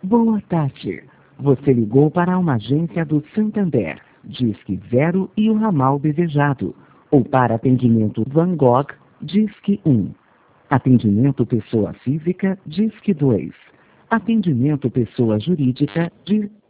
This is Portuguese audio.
Boa tarde. Você ligou para uma agência do Santander, Disque 0 e o ramal desejado. Ou para atendimento Van Gogh, Disque 1. Atendimento pessoa física, Disque 2. Atendimento pessoa jurídica, Disque